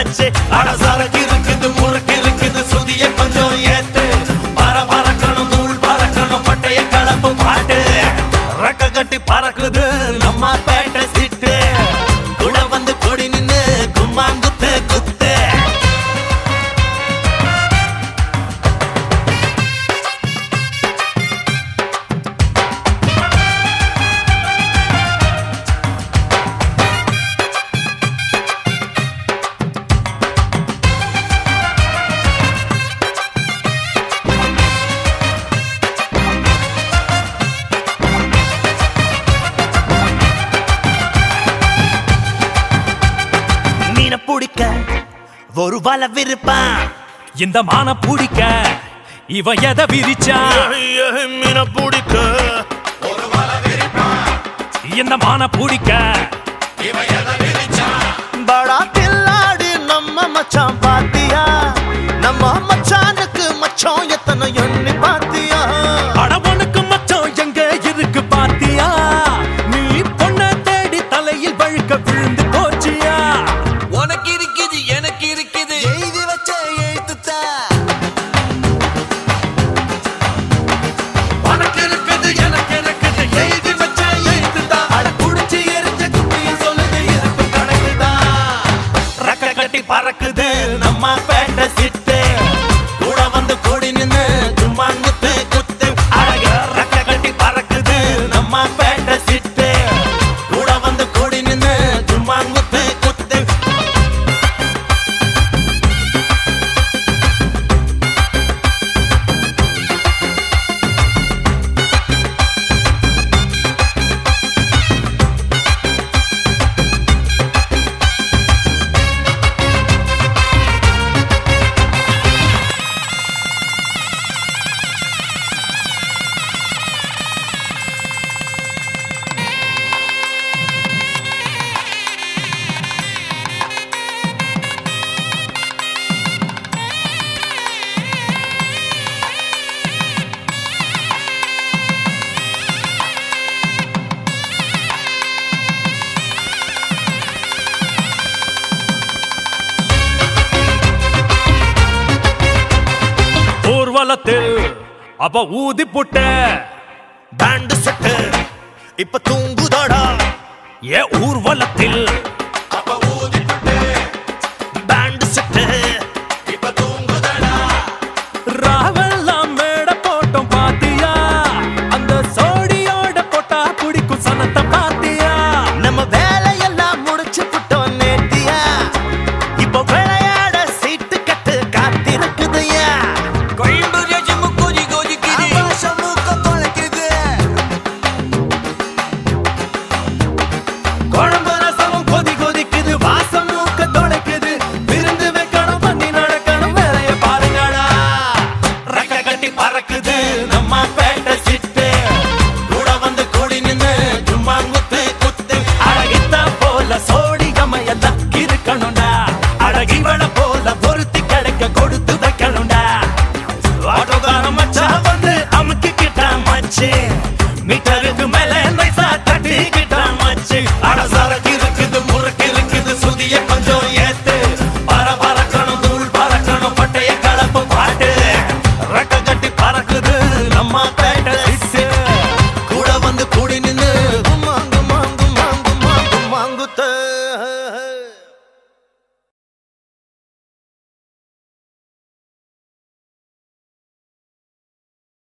வந்தாச்சு. அடசரக்கு இருக்குது முறுக்கு இருக்குது சுதிய கொஞ்சம் ஏத்து. பறக்கணும் தூள் பறக்கணும் பட்டைய கலப்பு பாட்டு. ரெக்க கட்டி பறக்குது நம்ம பேட்டை சிட்டு. கூட வந்து கொடி நின்னு கும்மாங்குத்து குத்து. புடிக்க ஒரு வலை விரிப்பான். இந்த மான பிடிக்க இவ எதை விரிச்சா? மீன பிடிக்க ஒரு வலை விரிப்பான். இந்த மான பிடிக்க இவ எதை விரிச்சா? படா தில்லாடி நம்ம மச்சான் பாத்தியா? நம்ம மச்சானுக்கு மச்சான் எத்தனை எண்ணி பாத்தியா? அடவனுக்கு மச்சம் எங்க இருக்கு பாத்தியா? நீ பொண்ண தேடி தலையில் வழுக்க விழுந்து போச்சியா? உனக்கு இருக்குது எனக்கு இருக்குது எழுதி வச்ச எழுத்துத்தா. உனக்கு இருக்குது எனக்கு இருக்குது எழுதி வச்ச எழுத்துதான். அட குடிச்சு எரிஞ்ச குட்டிய சொல்லுது இருப்பு கணக்குதான். ரெக்க கட்டி பறக்குது நம்ம பேட்டை சிட்டு. கூட வந்து கொடி நின்னு சும்மாங்குத்து குத்து. அழக ரெக்க கட்டி பறக்குது நம்ம பேட்டை சிட்டு. கூட வந்து கொடி நின்னு சும்மாங்குத்து குத்து. ஊர்வலத்தில் அவ ஊதி புட்ட பேண்ட் செட்டு இப்ப தூங்குதாடா. ஏ ஊர்வலத்தில் அப்ப ஊதிட்டு பேண்ட் செட்டு இப்ப தூங்குதடா. ராவெல்லாம் மேட போட்டோம் பாத்தியா? அந்த சோடியோட போட்டா குடிக்கும் சனத்தை பாத்தியா? நம்ம வேலையெல்லாம் முடிச்சு புட்டோம் நேத்தியா. இப்ப விளையாட சீட்டு கட்டு காத்திருக்குதுயா. கோயம்புத்தூர் ஜிம்மு கோஜி கோஜிக்குது. ஆபாசம் மூக்க தொலைக்குது. குழம்பு